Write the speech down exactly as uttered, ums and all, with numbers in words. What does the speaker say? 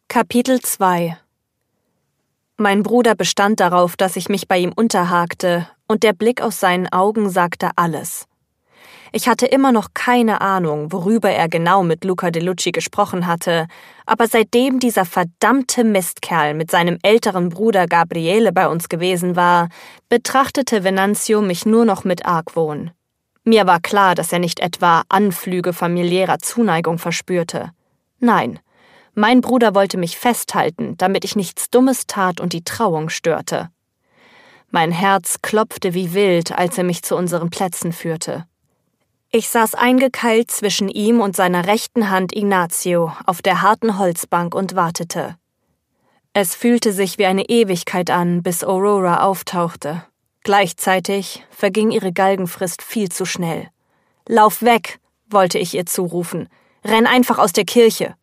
Kapitel zwei. Mein Bruder bestand darauf, dass ich mich bei ihm unterhakte, und der Blick aus seinen Augen sagte alles. Ich hatte immer noch keine Ahnung, worüber er genau mit Luca De Lucci gesprochen hatte, aber seitdem dieser verdammte Mistkerl mit seinem älteren Bruder Gabriele bei uns gewesen war, betrachtete Venanzio mich nur noch mit Argwohn. Mir war klar, dass er nicht etwa Anflüge familiärer Zuneigung verspürte. Nein, mein Bruder wollte mich festhalten, damit ich nichts Dummes tat und die Trauung störte. Mein Herz klopfte wie wild, als er mich zu unseren Plätzen führte. Ich saß eingekeilt zwischen ihm und seiner rechten Hand Ignazio auf der harten Holzbank und wartete. Es fühlte sich wie eine Ewigkeit an, bis Aurora auftauchte. Gleichzeitig verging ihre Galgenfrist viel zu schnell. »Lauf weg«, wollte ich ihr zurufen. »Renn einfach aus der Kirche!«